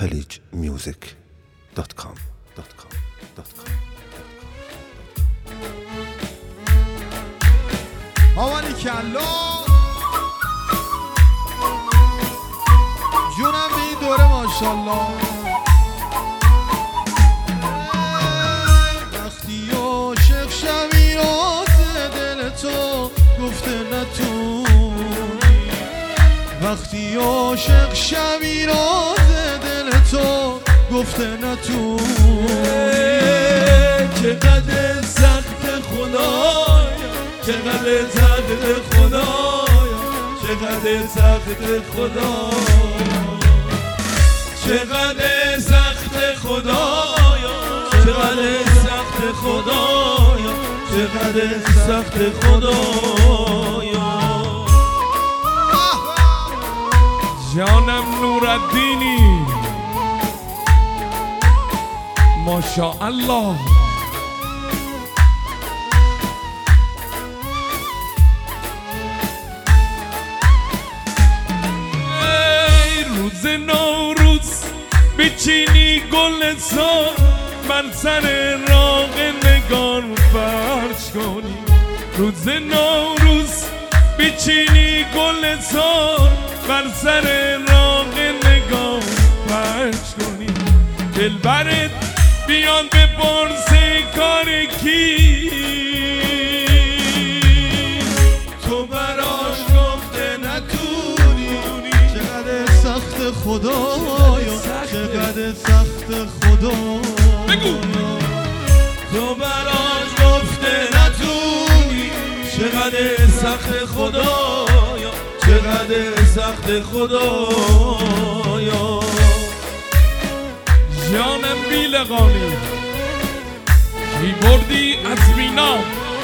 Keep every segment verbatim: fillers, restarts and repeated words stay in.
خلیج میوزیک دات کام آوانی کلا جونم به این دوره ماشالله. وقتی عاشق شوی راز دل تو گفته نتونی، وقتی عاشق شوی راز دل تو گفته نتونی. چقدر سخت خدایا، چقدر سخت خدایا، چقدر سخت خدایا، چقدر سخت خدایا، چقدر سخت خدایا، چقدر سخت خدایا. جانم نورالدینی ماشاءالله. ای روز نوروز بچینی گل سار بر سر راغ نگار فرش کنی، روز نوروز بچینی گل سار بر سر راغ نگار فرش کنی. دلبرت بیان به پرسه کار کی، تو براش گفته نتونی. چقدر سخت خدایا، چقدر سخت خدایا. بگو تو براش گفته نتونی، چقدر سخت خدایا، چقدر سخت خدایا. جانم بیلقانی کی بردی از مینا.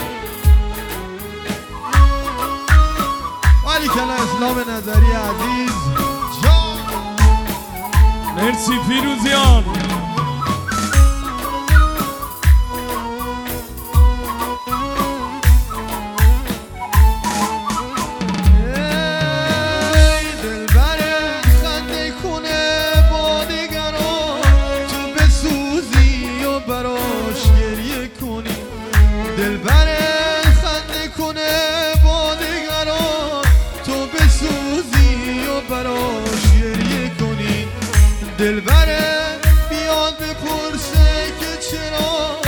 ولی کلا اسلام نظری عزیز جان. مرسی فیروزیان. دلبره خنده کنه با دیگران، تو بسوزی و براش گریه کنی. دلبره بیاد بپرسه که چرا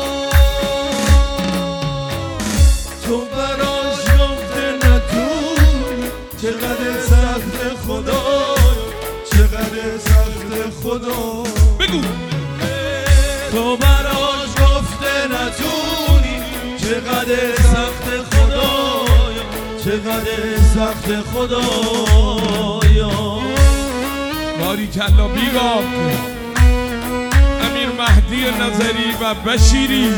تو براش گفته نتونی. چقدر سخت خدایا، چقدر سخت خدا. بگو تو براش گفته نتونی، چقدر سخت خدایا، چقدر سخت خدایا. باری کلا بیگاه امیر مهدی نظری و بشیری.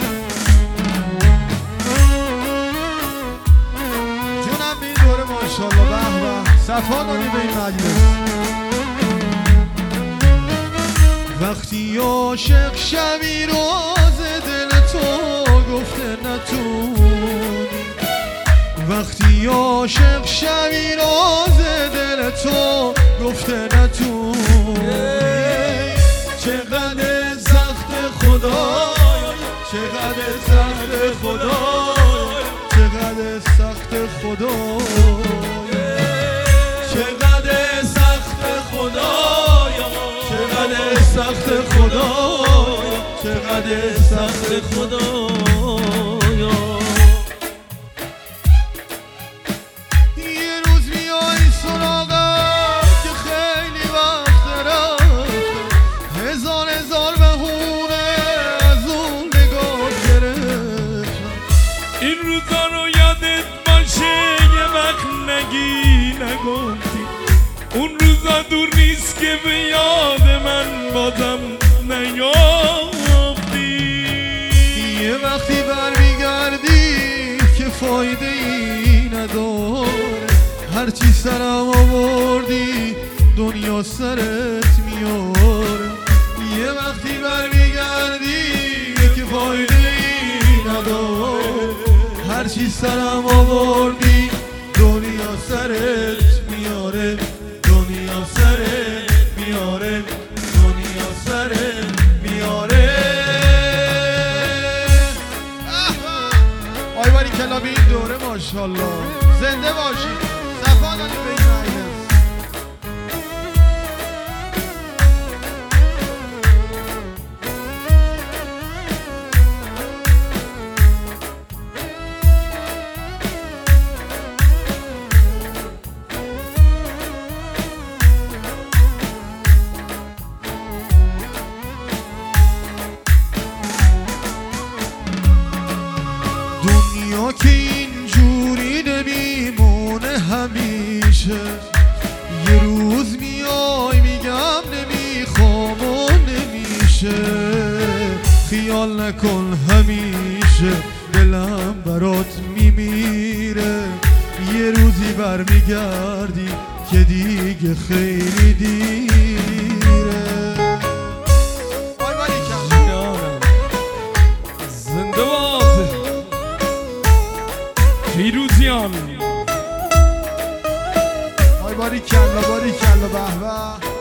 جونم به این دوره ماشالله. به به صفا داری به این مجلس. وقتی عاشق شوی راز دل تو گفته نتونی، وقتی عاشق شوی راز دل تو گفته نتونی. چقدر سخت خدایا، چقدر سخت خدایا، چقدر سخت خدایا. چقدر سخت خدایا، چقدر سخت خدایا، چقدر سخت خدایا. یه روز میای سراغم که خیلی وقت رفتم، هزار هزار بهونه از اون نگاه گرفتم. این روزا رو یادت باشه یه وقت نگی نگفتی، اون روزا دور نیست که به یاد من بازم نیافتی. یه وقتی برمیگردی که فایده ای نداره، هرچی سرم آوردی دنیا سرت میاره. یه وقتی برمیگردی که فایده ای نداره، هرچی سرم آوردی دنیا سرت میاره، دنیا سرت میاره. ماشاءالله زنده باشید صفا داریم به این مجلس. دنیا که اینجوری نمیمونه همیشه، یه روز میای میگم نمیخوام و نمیشه. خیال نکن همیشه دلم برات میمیره، یه روزی برمیگردی که دیگه خیلی دیره. آی باریکم زنده باد پیروزیان. آی باریکلا باریکلا به به.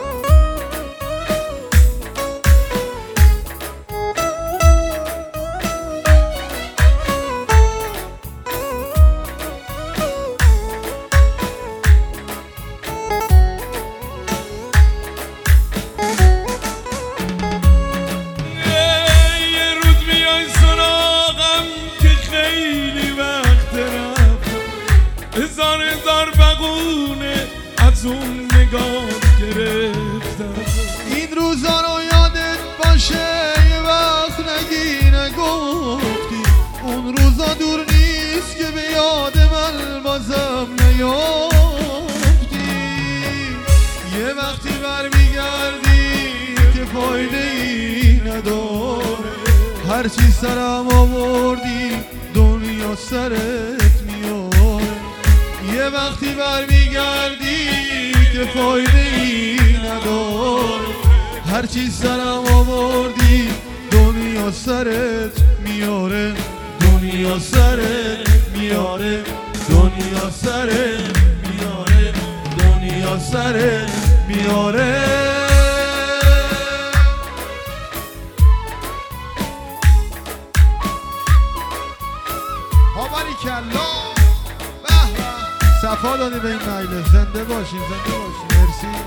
هزار هزار بقونه از اون نگاه گرفتم. این روزا رو یادت باشه یه وقت نگی نگفتی، اون روزا دور نیست که به یاد من بازم نیافتی. یه وقتی برمیگردی که فایده ای نداره، هرچی سرم آوردی دنیا سرت میاره. یه وقتی برمیگردی که فایده ای نداره، هرچی سرم آوردی دنیا سرت میاره. دنیا سرت میاره، دنیا سرت میاره، دنیا سرت میاره. ها باریکلا صفا دادی به این مجلس. زنده باشین زنده باشین. مرسی.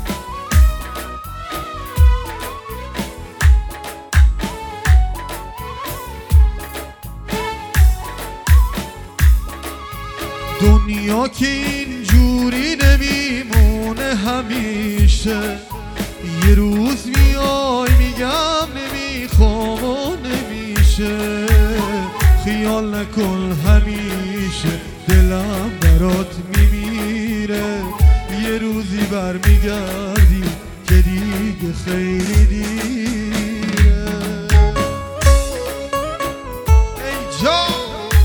دنیا که اینجوری نمیمونه همیشه، یه روز میای میگم نمیخوام و نمیشه. خیال نکن همیشه دلم برات میمیره، یه روزی برمیگردی که دیگه خیلی دیره. ای جان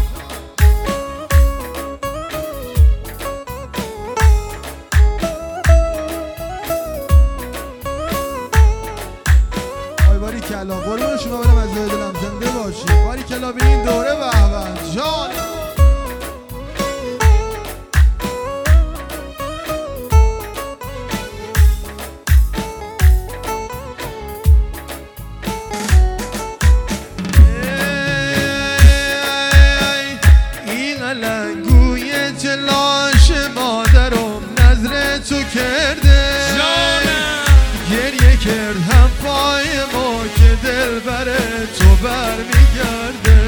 آی باریکلا قربون شما برم از دلم. زنده باشی باریکلا به این دوره. به به جان لنگوی جلاش مادرم نظر تو کرده، گریه کرد هم پای ما که دل بره تو برمیگرده.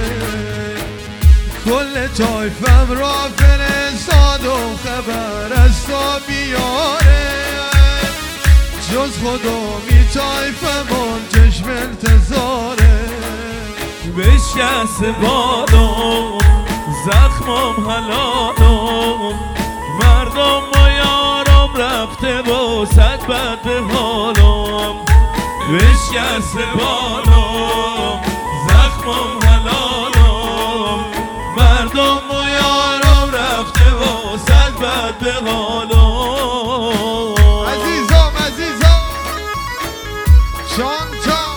کل تایفم را فرستاد و خبر از تو بیاره، جز خدا می تایفمون چشم انتظاره. بشکست بادم زخمم حلالم، مردم و یارم رفته و صد بد به حالم. بشکست بادم زخمم حلالم، مردم و یارم رفته و صد بد به حالم. عزیزم عزیزم شان جان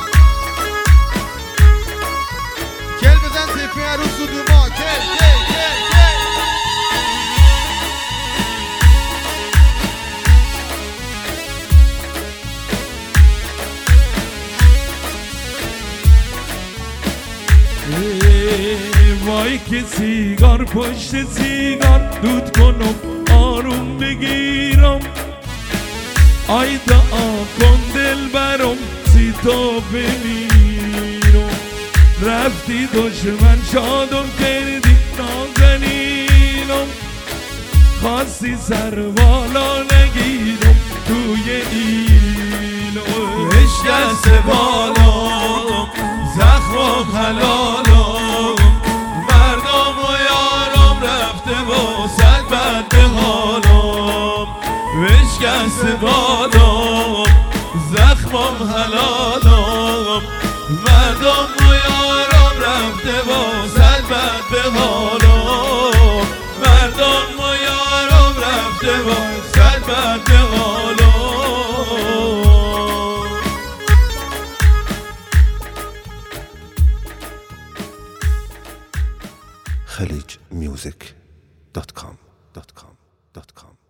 کل بزن تیپی عروس و دوما. کل کل کل کل وای که سیگار پشت سیگار دود کنم آروم بگیرم آی دعا کن دل برم سی تو بمیرم رفتی دشمن شادم کردی نازنینم خواستی سر بالا نگیرم توی ایلو اشکست بالام زخمم حلالم مردم و یارم رفته با صد بد به حالم اشکست بالام زخمم حلالم مردم و یارم رفته با صد بد به حالم مردم و یارم رفته با صد بد به حالم خلیج میوزیک دات کام